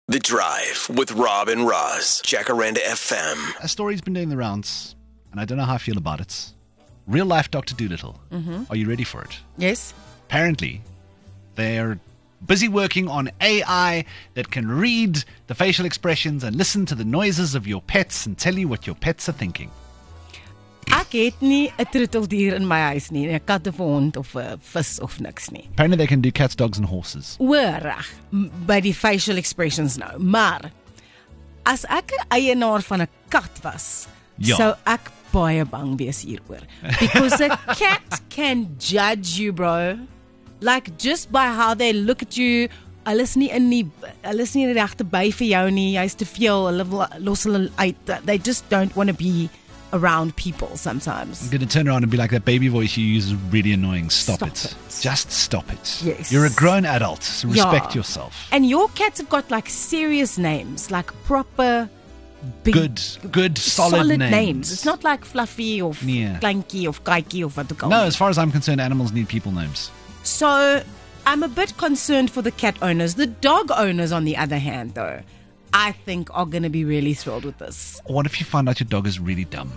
The Drive with Rob and Roz, Jacaranda FM. A story's been doing the rounds, and I don't know how I feel about it. Real life Dr. Dolittle. Are you ready for it? Yes. Apparently, they're busy working on AI that can read the facial expressions and listen to the noises of your pets and tell you what your pets are thinking. Ek het nie 'n troeteldier in my huis nie, 'n kat of 'n hond of 'n vis of niks nie. Apparently they can do cats, dogs and horses. Reg, by die facial expressions nou. Maar as ek 'n eienaar van 'n kat was, Ja. sou ek baie bang wees hieroor. Because a cat can judge you, bro. Like just by how they look at you. Hulle is nie in die regte by vir jou nie. Jy's te veel, hulle los hulle uit. They just don't want to be around people sometimes. I'm going to turn around and be like, that baby voice you use is really annoying. Stop it. it. Just stop it. Yes. You're a grown adult, so respect Yeah. yourself. And your cats have got like serious names, like proper big, Good, solid names. It's not like Fluffy or Yeah. Clanky or Kaiky or wat ook al. No, as far as I'm concerned, animals need people names. So I'm a bit concerned for the cat owners. The dog owners, on the other hand, though, I think are going to be really thrilled with this. What if you find out your dog is really dumb?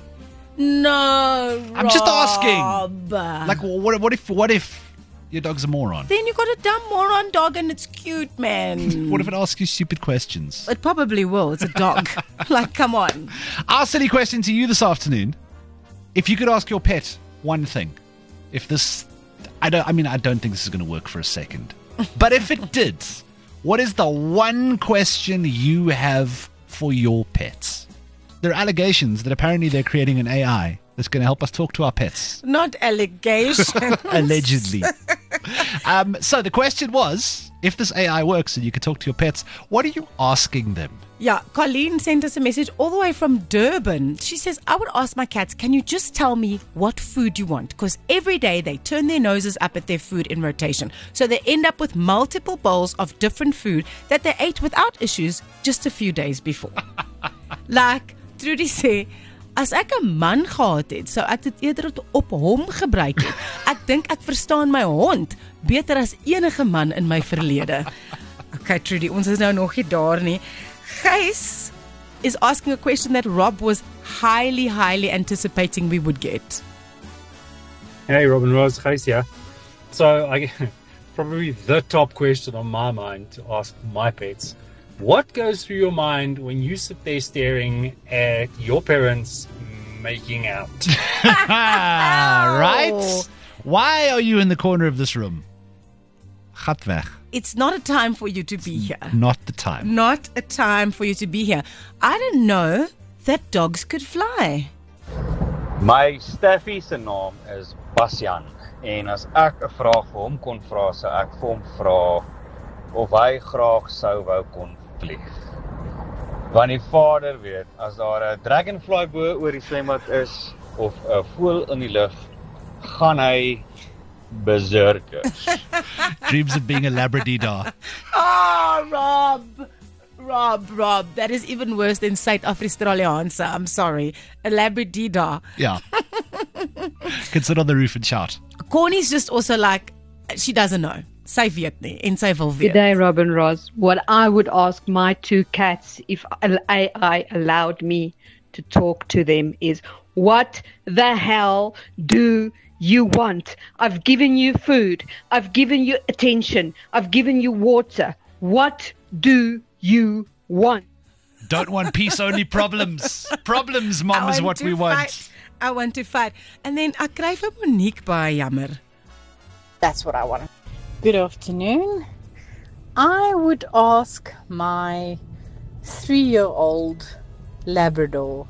No, I'm just asking. Rob. Like, what if your dog's a moron? Then you got a dumb moron dog and it's cute, man. What if it asks you stupid questions? It probably will. It's a dog. Like, come on. Our silly question to you this afternoon: if you could ask your pet one thing, if this, I don't think this is going to work for a second, but if it did, what is the one question you have for your pets? There are allegations that apparently they're creating an AI that's going to help us talk to our pets. Not allegations. Allegedly. So the question was, if this AI works and you could talk to your pets, what are you asking them? Yeah, Colleen sent us a message all the way from Durban. She says, I would ask my cats, can you just tell me what food you want? Because every day they turn their noses up at their food in rotation. So they end up with multiple bowls of different food that they ate without issues just a few days before. Like, Trudy sê, as ek 'n man gehad het, sou ek dit eerder op hom gebruik het. Ek dink ek verstaan my hond beter as enige man in my verlede. Okay, Trudy, ons is nou nog nie daar nie. Gys is asking a question that Rob was highly anticipating we would get. Hey, Rob and Roz, Gys here. So, probably the top question on my mind to ask my pets. What goes through your mind when you sit there staring at your parents making out? Right? Why are you in the corner of this room? Gat weg. It's not a time for you to be here. Not the time. Not a time for you to be here. I didn't know that dogs could fly. My Staffie se naam is Bastian en as ek 'n vraag vir hom kon vra, sou ek vir hom vra of hy graag sou wou kon vlieg. Want die vader weet, as daar 'n dragonfly bo oor die swembad is of 'n voël in die lug, gaan hy berserkers. Dreams of being a Labrador. Oh, Rob, that is even worse than Suid-Afrikaanse. I'm sorry. A Labrador. Yeah. Can sit on the roof and shout. Connie's just also like, she doesn't know. Sy weet nie en sy wil weet. Good day, Rob and Roz. What I would ask my two cats if AI allowed me to talk to them is, what the hell do you want? I've given you food. I've given you attention. I've given you water. What do you want? Don't want peace, only problems. Problems, Mom, is what we want. I want to fight. And then ek kry vir Monique baie jammer. That's what I want. Good afternoon. I would ask my 3-year-old Labrador,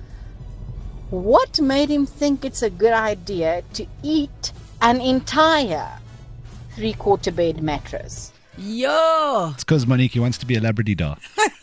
what made him think it's a good idea to eat an entire 3/4 bed mattress? Yo! It's because Monique wants to be a Labrador.